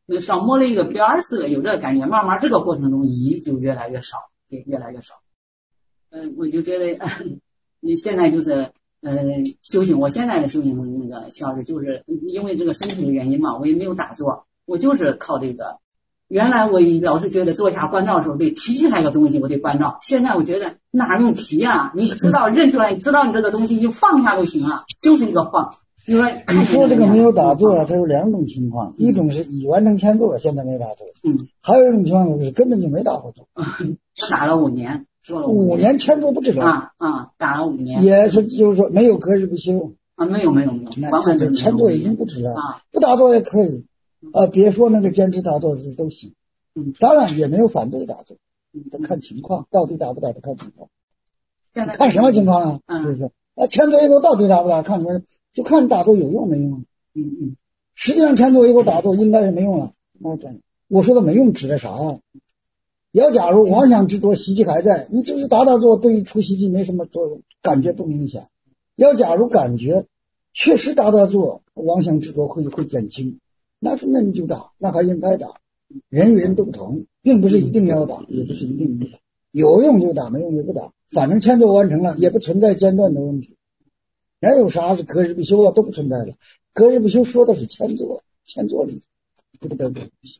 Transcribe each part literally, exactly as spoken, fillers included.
那少摸了一个边儿似的，有这个感觉。慢慢这个过程中，疑就越来越少，对，越来越少。嗯、呃，我就觉得你现在就是呃修行，我现在的修行那个小时就是因为这个身体的原因嘛，我也没有打坐，我就是靠这个。原来我老是觉得坐下关照的时候得提起来个东西，我得关照。现在我觉得哪用提啊？你知道认出来，你知道你这个东西，你就放下就行了，就是一个放。你说你说这个没有打坐啊，它有两种情况，一种是已完成千坐，现在没打坐， 嗯， 还有一种情况就是根本就没打过坐， 打了五年，做了五年千坐不知道啊啊，打了五年， 也是就是说没有隔日不休啊，没有没有没有，完完全千坐已经不止了啊， 不打坐也可以，啊，别说那个坚持打坐都行， 嗯， 当然也没有反对打坐，得看情况，到底打不打得看情况，看什么情况啊？ 嗯， 就是说啊，千坐以后到底打不打，看什么？就看打坐有用没用， 嗯嗯， 实际上千坐以后打坐应该是没用了。那这我说的没用指的啥啊？要假如妄想执着习气还在，你就是打打坐对于除习气没什么作用，感觉不明显。要假如感觉确实打打坐妄想执着会会减轻，那是那你就打，那还应该打。人与人都不同，并不是一定要打，也不是一定不打，有用就打，没用就不打，反正千坐完成了，也不存在间断的问题。人有啥是隔日不休啊，都不存在的。隔日不休说的是千坐，千坐里不得不休。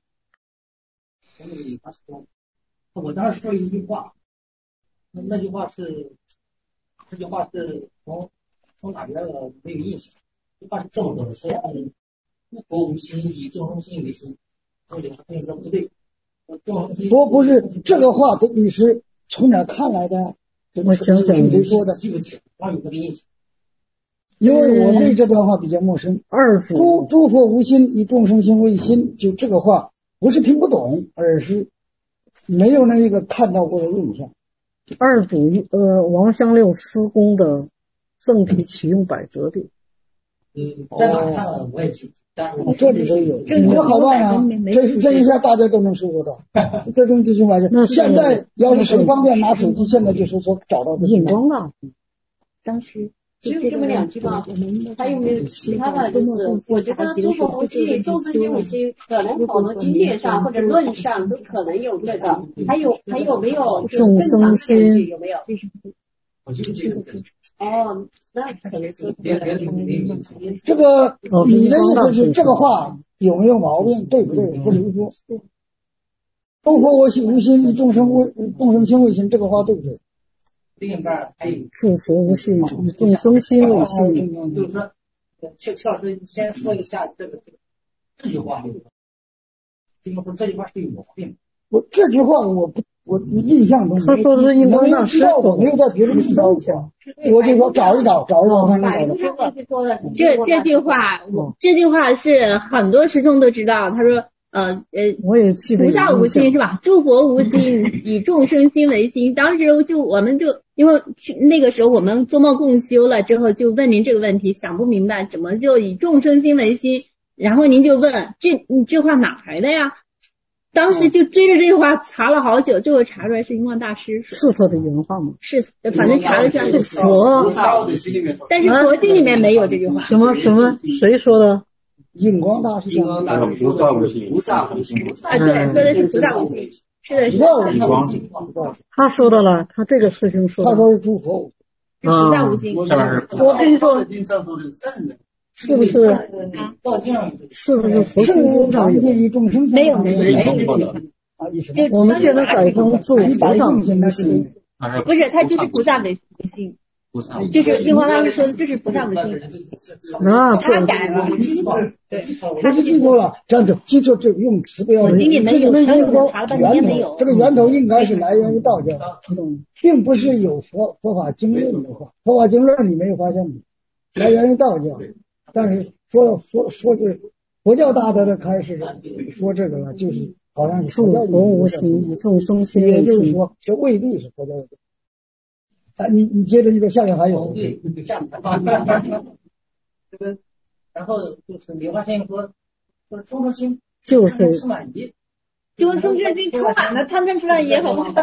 我当时说了一句话，那那句话是，这句话是从从哪边的没有印象？这句话是这么说的：说不佛无心，以众生心为心。我这个说不对， 不不是这个话，你是从哪看来的？ 我想想， 谁说的？ 记不起，我有这个印象。 因为我对这段话比较陌生。 二诸诸佛无心，以众生心为心，就这个话不是听不懂，而是没有那一个看到过的印象。 二祖呃王香六施公的正体启用百则的， 嗯，在哪看了我也记不住，但是这里头有，这好办啊！这这一下大家都能收获到，这种这种玩意儿。现在要是谁方便拿手机，现在就搜索找到印光了。 当时只有这么两句吗？还有没有其他的？就是我觉得诸佛无心，众生心为心，可能好多经典上或者论上都可能有这个。还有还有没有众生心有没有？ 我记不记得？ 哦，那可能是这个你的意思是这个话有没有毛病？对不对？不能说。诸佛无心，无心以众生为众生心为心，这个话对不对？ 另一半还有诸佛无心，以众生心为心。 就是说，邱邱老师先说一下这个这句话，就是说这句话是有毛病。 我这句话我不我印象中他说的是印光大师， 我没有在别的地方讲，我就说找一找，找一找看看找找。 这这句话，我这句话是很多师兄都知道。他说。呃呃， 我也记得。 菩萨无心是吧？诸佛无心，以众生心为心。当时就我们就因为那个时候我们做梦共修了之后，就问您这个问题，想不明白怎么就以众生心为心，然后您就问这你这话哪来的呀？当时就追着这句话查了好久，最后查出来是印光大师是他的原话吗？ 是，反正查的是佛， 但是佛经里面没有这句话。 什么什么？谁说的？ 印光大师讲的菩萨无心， 菩萨无心啊，对，说的是菩萨无心，是的，是的。他说的了，他这个师兄说的， 他说是诸佛菩萨无心。 我跟你说，是不是？是不是佛经上以众生没有没有没有？我们现在改成做菩萨无心的心， 不是，他就是菩萨为无心。就是印光大师说的，这是菩萨无心。 啊， 他改了，对， 他是记住了，这样子记住这个用词不要。 我经里没有， 这个源头， 这个源头应该是来源于道教，并不是有佛佛法经论的话，佛法经论你没有发现吗？来源于道教，但是说说说是佛教大德的开始说这个了，就是好像是诸佛无心，以众生心为心， 也就是说这未必是佛教的。啊，你你接着你说下面还有对，下面这个，然后就是莲花先生说说众生心就是充满疑， 众生心充满了贪嗔痴慢疑，好吗？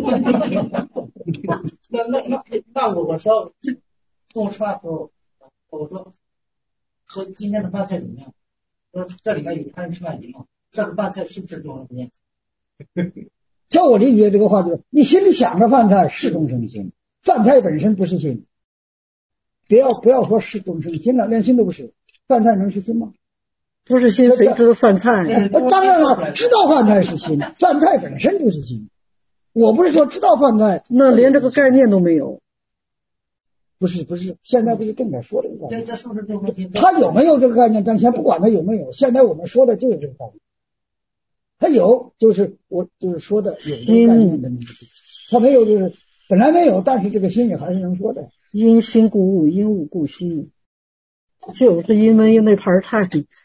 那那那那我我说中午吃饭的时候，我说说今天的饭菜怎么样？说这里面有贪嗔痴慢疑吗？ 这个饭菜是不是众生心？ 照我理解这个话就是，你心里想着饭菜是众生心，饭菜本身不是心。不要不要说是众生心了，连心都不是，饭菜能是心吗？ 不是心，谁知道饭菜？ 当然了，知道饭菜是心，饭菜本身就是心。我不是说知道饭菜， 那连这个概念都没有。 不是不是，现在不是正在说这个概念？ 这这是不是众生心？ 他有没有这个概念？咱先不管他有没有，现在我们说的就是这个概念。他有，就是我就是说的有这个概念的那个地方，他没有就是本来没有，但是这个心里还是能说的。 因心故物，因物故心，就是因为那盘菜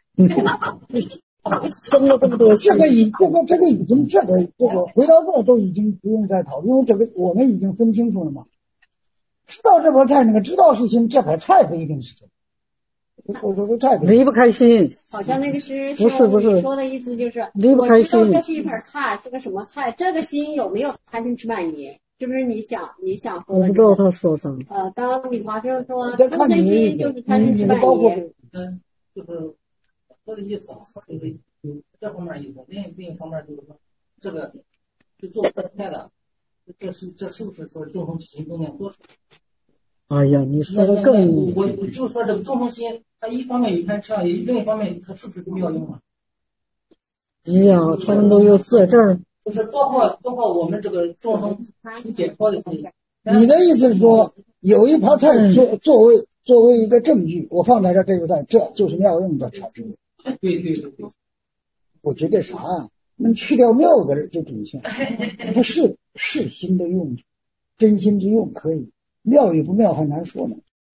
生了这么多心。 这个已这个这个已经这个这个回到这都已经不用再讨论，因为这个我们已经分清楚了嘛。知道这盘菜那个知道是心，这盘菜不一定是真。我说这菜离不开心。 好像那个是不是不是说的意思就是离不开心。 我知道这是一盘菜，是个什么菜？这个心有没有贪嗔痴慢疑？是不是你想你想说的？ 我不知道他说啥。 呃，当李华生说众生心就是贪嗔痴慢疑， 嗯，就是说的意思，就是这方面意思。另另一方面就是说，这个是做这菜的，这是这是不是说众生心中间做出来？ 哎呀，你说的更…… 我我就说这个众生心，它一方面有贪嗔，另一方面它是不是妙用啊？ 哎呀，他们都有在这儿。 就是包括包括我们这个众生解脱的心。 你的意思是说，有一盘菜作作为作为一个证据，我放在这这个菜，这就是妙用的产生。 对对对对。 我觉得啥啊？能去掉妙字就准确。它是是心的用，真心之用可以，妙与不妙还难说呢。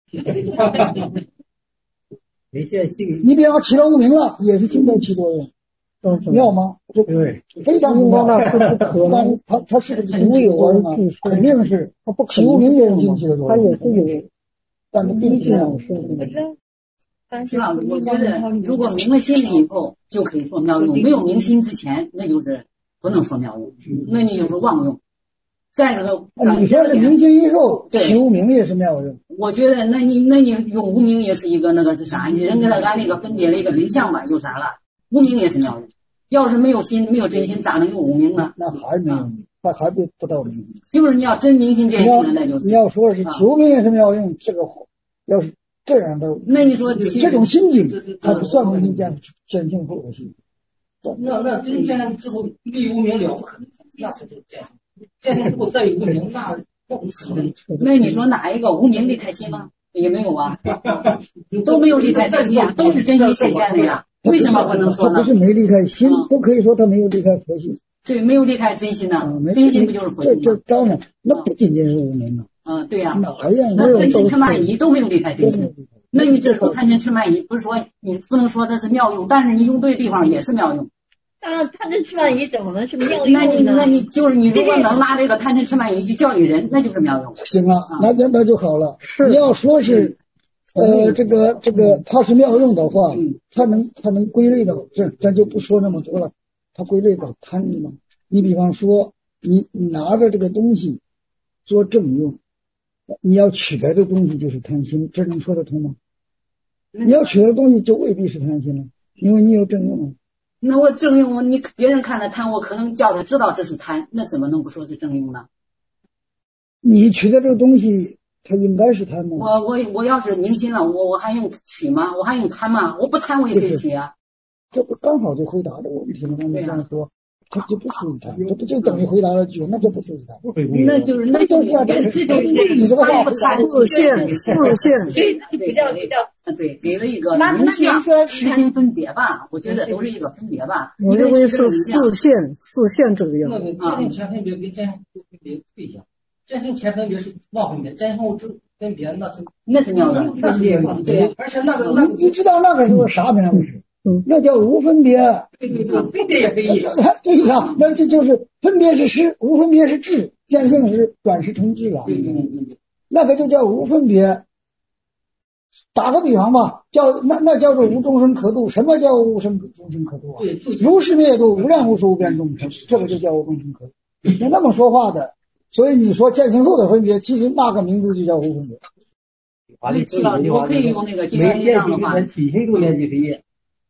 没见性。 你比方起了无名了，也是心在起作用。妙吗？对，非常不妙。但是他他是不是心起作用啊？肯定是，他不起无名也是心起的作用。 他也是有， 但是并不是这样说。 是吧？我觉得如果明了心了以后，就可以说妙用；没有明心之前，那就是不能说妙用，那你就是妄用。再一个， 你说是明心以后起无名也是妙用。 我觉得，那你那你用无名也是一个那个是啥？你人跟他按那个分别了一个名相嘛，就啥了？无名也是妙用。要是没有心，没有真心，咋能有无名呢？ 那还没有，那还不不到明。 就是你要真明心见性了，那就是。 你要说是起无名也是妙用，这个要是这样的， 那你说这种心境还不算明心见见性后的心。 那那真见之后立无名了不可能，那才是见性。见性之后再有无名，那不可能。 那你说哪一个无名离开心吗？也没有啊，都没有离开真心呀，都是真心显现的呀。为什么不能说呢？ 他不是没离开心，都可以说他没有离开佛心。 对，没有离开真心呢，真心不就是佛心吗？ 这当然，那不仅仅是无名啊。 嗯，对呀。 哪样？ 那贪嗔痴慢疑都没有离开真心。那你这时候贪嗔痴慢疑，不是说你不能说它是妙用，但是你用对地方也是妙用。 啊，贪嗔痴慢疑怎么能是妙用呢？ 那你那你就是你如果能拿这个贪嗔痴慢疑去教育人，那就是妙用。 行了，那就那就好了。是你要说是。呃，这个这个，它是妙用的话，它能它能归类到这，咱就不说那么多了。它归类到贪吗？你比方说，你你拿着这个东西做正用，你要取得的东西就是贪心，这能说得通吗？你要取得的东西就未必是贪心了，因为你有正用啊。 那我正用，你别人看了贪，我可能叫他知道这是贪，那怎么能不说是正用呢？ 你取得这个东西。他应该是贪吗？ 我我我要是明心了，我我还用取吗？我还用贪吗？我不贪我也可以取啊。 这不刚好就回答这个问题了吗？你这样说，他就不属于贪，这不就等于回答了句，那就不属于贪。 那就是那就是这就是你这个话自现自现， 对，比较比较对，给了一个明心实心分别吧，我觉得都是一个分别吧。 我认为是四现四现这个样。 那个见性前分别跟见性后分别不一样。见性前分别是妄分别，见性后之分别那是那是妙用， 那是妙用，对。而且那个那你知道那个时候啥名不是？嗯，那叫无分别。 对对对，分别也可以。 对呀，那这就是分别是实，无分别是智，见性是转世成智了。 嗯嗯嗯， 那个就叫无分别。打个比方吧，叫那那叫做无众生可度。什么叫无生众生可度啊？如是灭度，无量无数无边众生，这个就叫无众生可度。那那么说话的。所以你说见性后的分别，其实那个名字就叫无分别。 我可以用那个金刚经上的话， 起心动念即非业。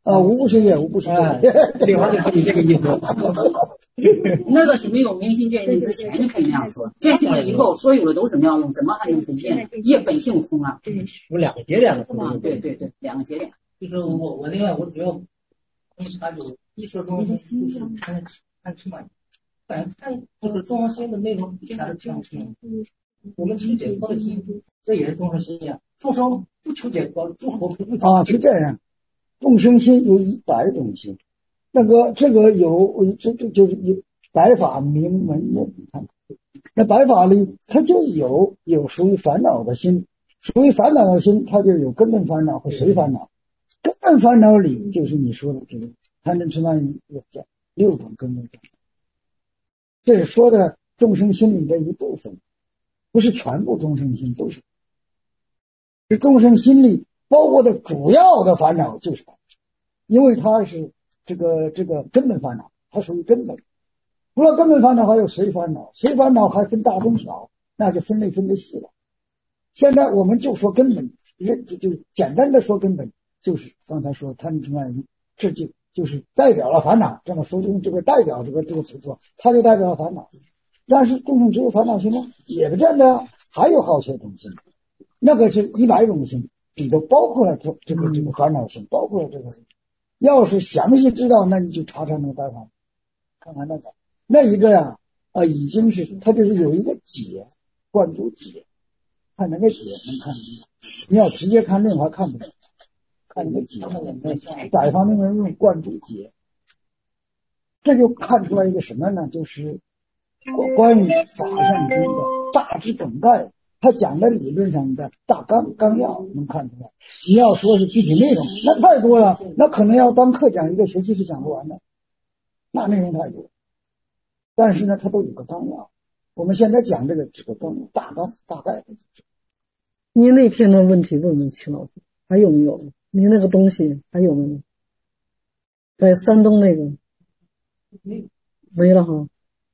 啊，无不是业，无不是业， 对，完全是这个意思。 那个是没有明心见性之前就可以那样说，见性了以后，所有的都是妙用，怎么还能是业呢？业本性空啊。 有两个节点的啊，对对对，两个节点。 就是我我另外我主要他就一说中心就是看看吃嘛，反正看就是中心的内容全是看吃嘛。我们求解脱的心，这也是众生心呀。众生不求解脱，众生不啊，是这样。众生心有一百种心，那个这个有这这就是有百法明门的，你看，那百法里它就有有属于烦恼的心，属于烦恼的心，它就有根本烦恼和随烦恼。根本烦恼里就是你说的这个贪嗔痴慢疑叫六种根本烦恼，这是说的众生心里的一部分，不是全部众生心都是。是众生心里包括的主要的烦恼就是贪嗔，因为它是这个这个根本烦恼，它属于根本。除了根本烦恼还有随烦恼，随烦恼还分大中小，那就分类分的细了。现在我们就说根本，就就简单的说根本，就是刚才说贪嗔痴慢疑，这就就是代表了烦恼。这么说用这个代表这个这个词说，它就代表了烦恼。但是众生只有烦恼心吗？也不见得，还有好些种心。那个是一百种心，里头包括了这这个这个烦恼心，包括了这个。要是详细知道，那你就查查那个代法，看看那个那一个呀啊，已经是它就是有一个解，灌注解，看那个解能看明白。你要直接看论还看不懂，看那个解，百方明门论灌注解，这就看出来一个什么呢？就是关于法相经的大致梗概。他讲的理论上的大纲纲要能看出来，你要说是具体内容，那太多了，那可能要当课讲一个学期是讲不完的，那内容太多。但是呢，它都有个纲要。我们现在讲这个这个纲大纲大概的。 您那篇的问题问问齐老师，还有没有？您那个东西还有没有？在山东那个没了哈。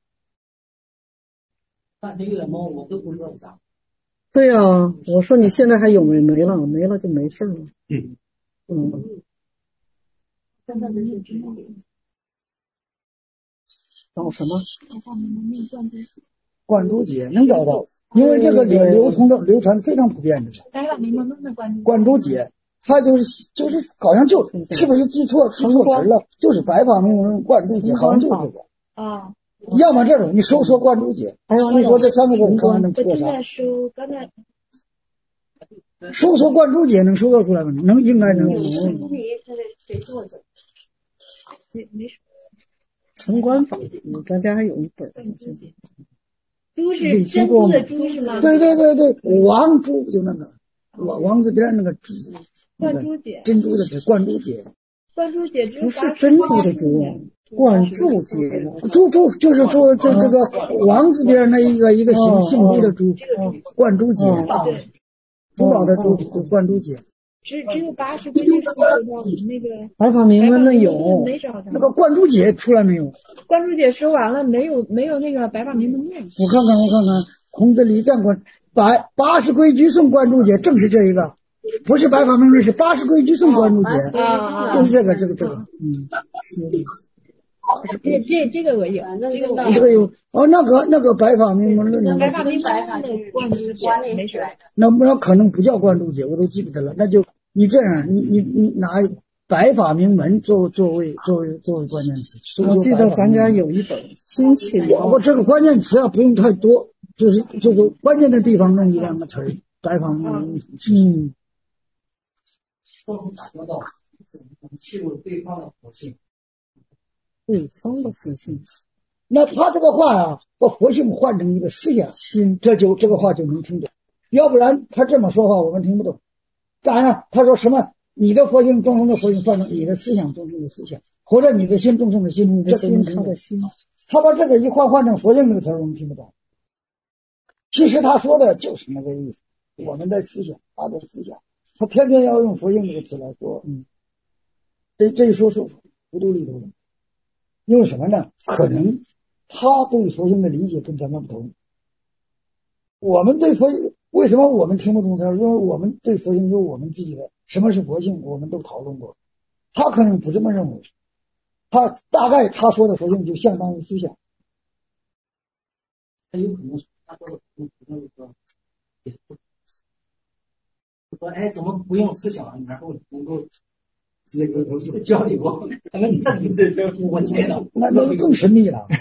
半天有点懵，我都不知道咋。 对呀、啊，我说你现在还有没没了？没了就没事了。 嗯嗯。找什么？ 灌注解能找到，因为这个流流通的流传非常普遍的。灌注解，它就是就是好像就是不是记错记错词了？就是白法明门灌注解，好像就是这个。 啊。 要么这种，你搜索灌注解，你说这三个字看看能做啥？ 我正在搜，刚才搜索灌注解能搜索出来吗？能，应该能。 谁作者？ 没没什么。 城关法，咱家还有一本。 珠是珍珠的珠是吗？ 对对对对，王珠就那个王王字边那个珠， 灌珠解， 珍珠的灌注解。 灌注解不是珍珠的珠。灌注解， 珠珠就是说这这个王字边那一个一个姓姓朱的朱，灌注解，珠宝的珠就灌注解。 只只有八十规矩是那个白法明门那有， 没找到。 那个灌注解出来没有？ 灌注解说完了，没有没有那个白法明门论。 我看看我看看，孔子礼赞观百八十规矩颂灌注解，正是这一个，不是白法明论，是八十规矩颂灌注解，就是这个这个这个，嗯，是。 这这这个我有，这个我这个有哦，那个那个白法明门论， 白法明白法的灌注解没出来的， 那那可能不叫灌注解，我都记不得了。那就你这样，你你你拿白法明门作作为作为作为关键词。 我记得咱家有一本新起的， 我这个关键词啊不用太多，就是就是关键的地方弄一两个词儿，白法明门。嗯。 共同打交道，怎么切入对方的佛性？ 对方的佛性， 那他这个话呀、啊，把佛性换成一个思想心，这就这个话就能听懂。要不然他这么说话，我们听不懂。当然了，他说什么？你的佛性，众生的佛性换成你的思想，众生的思想，或者你的心，众生的心，这都能听懂。他把这个一换换成佛性这个词，我们听不懂。其实他说的就是那个意思，我们的思想，他的思想，他偏偏要用佛性这个词来说，嗯，这这一说是糊涂里头的。因为什么呢？可能他对佛性的理解跟咱们不同。我们对佛为什么我们听不懂它？因为我们对佛性有我们自己的什么是佛性，我们都讨论过。 他可能不这么认为，他大概他说的佛性就相当于思想。 他有可能他说的可能是说，也不说哎，怎么不用思想，然后能够这个有这个交流？他们那这这这我猜的， 那那更神秘了。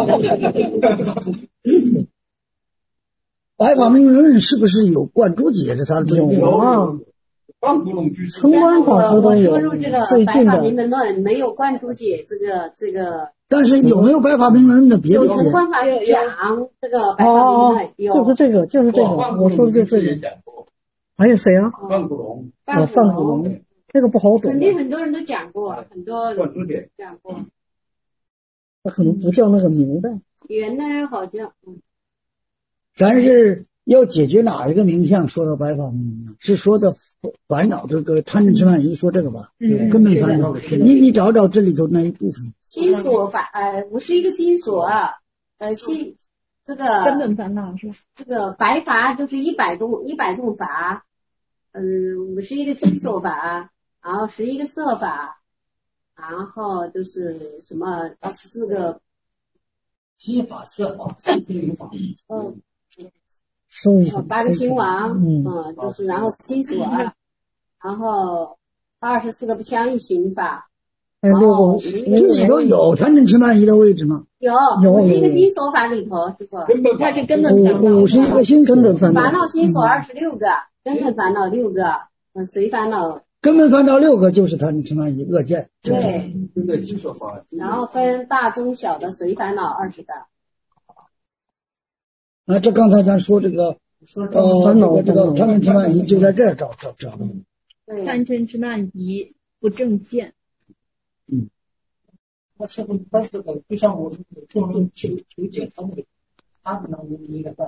白法明论是不是有灌注解？这他有啊。 半古龙居士， 城关法师都有。 说入这个最近的白法明论没有灌注解，这个这个。 但是有没有白法明论的别的解？ 有城关法师讲这个白法明论有。 就是这个，就是这个，我说的就是这个。还有谁啊？ 范古龙。 啊，范古龙，这个不好懂。 肯定很多人都讲过，很多人讲过。 他可能不叫那个名字。 原来好像，嗯。 咱是要解决哪一个名相？说到白法明论，是说的烦恼这个贪嗔痴慢疑，说这个吧？嗯，根本烦恼。你你找找这里头那一部分。 心所法，呃，不是一个心所啊，呃，心这个根本烦恼是吧？ 这个白法就是一百种一百种法，嗯，五十一个心所法，然后十一个色法，然后就是什么四个心法色法心灵法， 嗯。 嗯， 八个亲王，嗯，嗯就是然后心所，然后二十四个不相应刑法， 然后这里头有贪嗔痴慢疑的位置吗？ 有，有一个心所法里头，这个它是根本烦恼， 五十一个心所烦恼心所二十六个，根本烦恼六个，嗯，随烦恼。 根本烦恼六个就是贪嗔痴慢疑恶见。 对， 就在心所法。 然后分大中小的随烦恼二十个。 啊，这刚才咱说这个，呃，烦恼这个贪嗔痴慢疑就在这儿找找找。 贪嗔痴慢疑不正见。 嗯。 那是不是他这个就像我们用求求解他那个，他可能应该到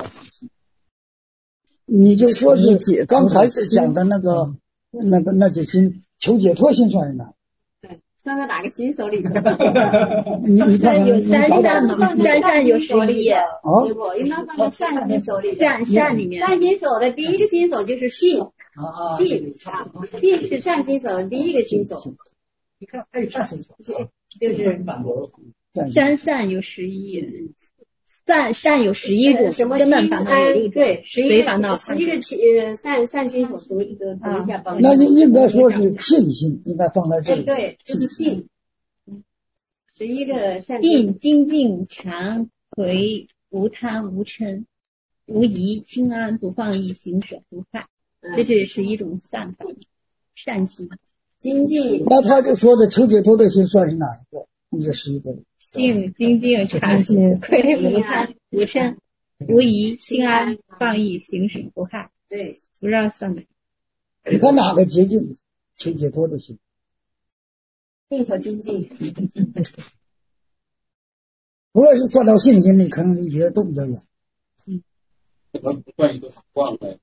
你就说是刚才讲的那个那个那些心求解脱心算是哪？ 对，算在哪个心手里头？ 你你看有三善嘛，三善有十一。 哦， 应该放在善心手里。 善善里面。 善心手的第一个心手就是信，信信是善心手的第一个心手。 你看还有善心手， 就是三善有十一。善善有十一种， 什么根本烦恼有六种， 对，十一个烦恼， 十一个呃善善心所读一个读一下吧。 那应该说是信心，应该放在这里。 对，就是信。十一个善定精进常回无贪无嗔无疑清安不放逸行舍不害，这是十一种善法善心。 精进。 那他就说的求解脱的心算是哪一个？这十一个。 定精进常回无贪无嗔无疑清安放逸行舍不害。 对， 不知道算哪。 你看哪个捷径求解脱的心？ 定和精进。 如果是算到信心里，可能离别的都比较远。 嗯，可能不算一个忘了。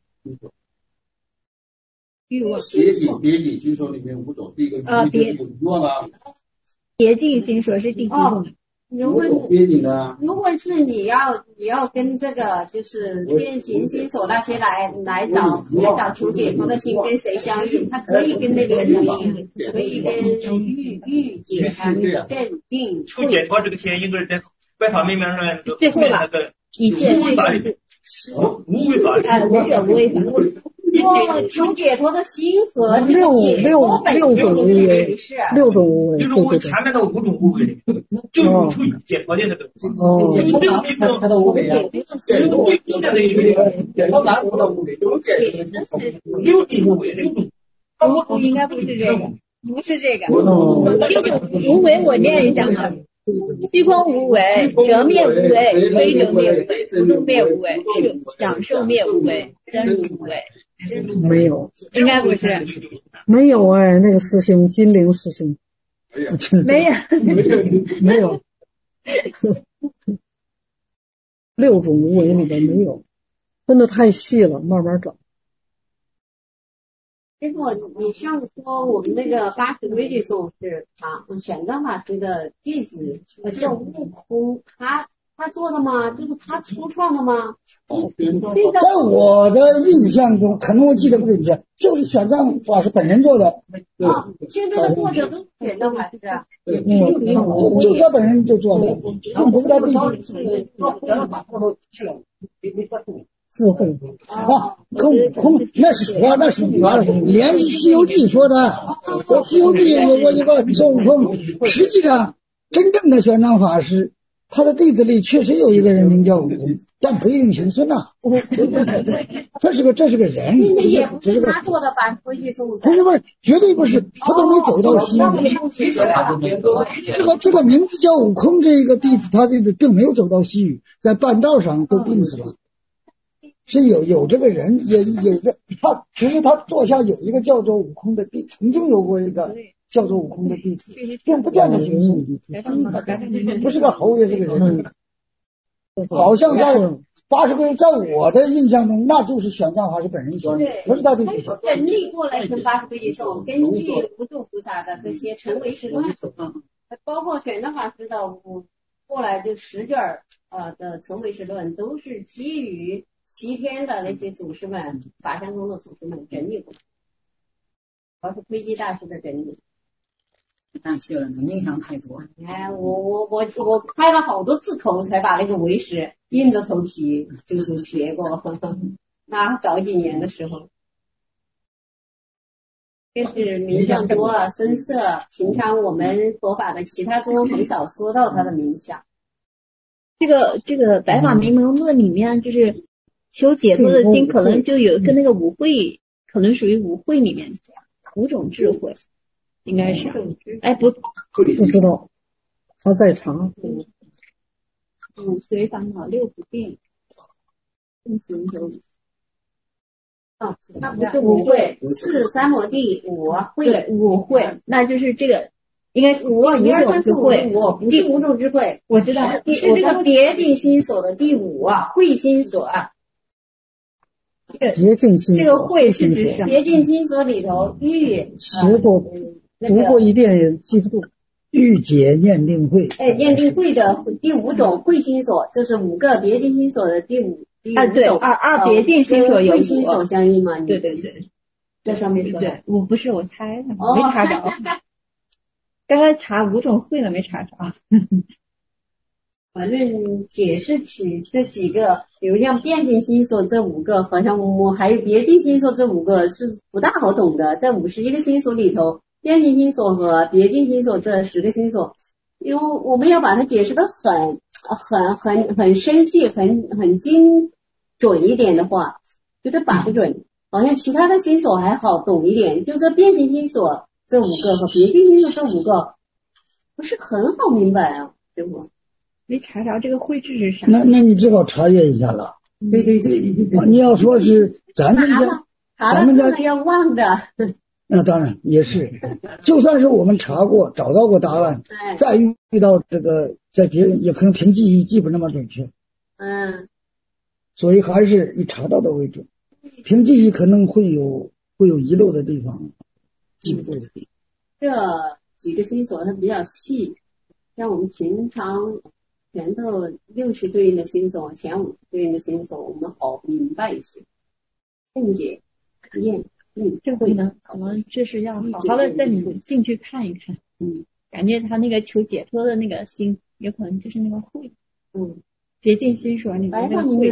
欲望。 别紧别紧心所里面五种，第一个啊，别欲望啊。 别紧心所是第几种？ 如果别紧的， 如果是你要你要跟这个就是天行心所那些来来找来找求解脱的心跟谁相应？它可以跟那个相应，可以跟欲欲解正定。 求解脱这个心应该是在白法明面上最后那个一切无为法里，无为法里， 哎，无者无为法。 做求解脱的心和六六六种无为，六种无为， 就是我前面那五种无为，就是求解脱的那个。 哦， 他的无为啊， 解脱的那个， 解脱哪有的无为？有解六种无为，六种。 不应该不是这个，不是这个。六种无为，我念一下嘛。虚空无为，折灭无为，非折灭无为，不住灭无为，享受灭无为，真如无为。 没有， 应该不是， 没有哎，那个师兄金陵师兄， 没有， 没有，六种无为里边没有，分的太细了，慢慢找。 师傅，你上次说我们那个八十规矩颂是啊，玄奘法师的弟子，呃，叫悟空，他他做的吗？就是他初创的吗？ 在我的印象中，可能我记得不准确，就是玄奘法师本人做的。 啊，现在的作者都玄奘法师啊。 嗯，就他本人就做的，并不是他弟子。 智慧啊，跟悟空那是说那是说连《西游记》说的，《西游记》有过一个孙悟空，实际上真正的玄奘法师，他的弟子里确实有一个人名叫悟空，但不一定行孙呐。这是个这是个人， 也不是他做的吧？回去送不是不是，绝对不是，他都没走到西域。这个这个名字叫悟空，这一个弟子，他这个并没有走到西域，在半道上都病死了。是有有这个人，也有个他，其实他座下有一个叫做悟空的弟，曾经有过一个叫做悟空的弟子，并不见得行孙，不是个猴，也是个人。好像在八十归，在我的印象中，那就是玄奘还是本人写的，不是他弟子。 人力过来成八十归一颂，根据无著菩萨的这些成唯识论，包括玄奘法师的五过来的十卷呃的成唯识论，都是基于西天的那些祖师们，法相宗的祖师们整理过来，主要是窥基大师的整理。 但学了那冥想太多。 哎，我我我我开了好多次头才把那个唯识硬着头皮就是学过，呵呵那早几年的时候。就是冥想多啊，深色，平常我们佛法的其他宗很少说到他的冥想。 这个这个白法明门论里面就是求解脱的心，可能就有跟那个五慧，可能属于五慧里面五种智慧，应该是。哎，不不知道，他在场。 五随烦恼，六不定，正行有。 啊，它不是五慧，四三摩地五慧， 五慧，那就是这个应该是五一二三四五五，不是五种智慧， 我知道， 是这个别境心所的第五啊，慧心所。 别境心， 这个慧是指什么？ 别境心所里头欲学过，读过一遍也记不住。 欲解念定慧， 哎，念定慧的第五种慧心所，这是五个别境心所的第五。 啊，对，二二别境心所有慧心所相应嘛？ 对对对， 在上面说的。 对，我不是我猜的，没查着。刚才查五种慧了，没查着。 反正解释起这几个，比如像变境心所这五个，好像我还有别境心所这五个是不大好懂的，在五十一个心所里头，变境心所和别境心所这十个心所，因为我们要把它解释的很很很很深细、很很精准一点的话，觉得把不准。好像其他的心所还好懂一点，就这变形心所这五个和别境心所这五个不是很好明白啊，师傅。 没查着这个绘制是啥？ 那那你只好查阅一下了。 对对对， 你要说是咱们家， 咱们家要忘的。 那当然也是，就算是我们查过找到过答案，再遇到这个在别人也可能凭记忆记不那么准确。 嗯， 所以还是以查到的为准，凭记忆可能会有会有遗漏的地方，记不住的地方。这几个心所它比较细，像我们平常前头六十对应的心所，前五对应的心所，我们好明白一些。正解、验、嗯， 这回呢，可能这是要好好的带你进去看一看。嗯，感觉他那个求解脱的那个心，有可能就是那个慧。 嗯， 别境心所里面那个慧。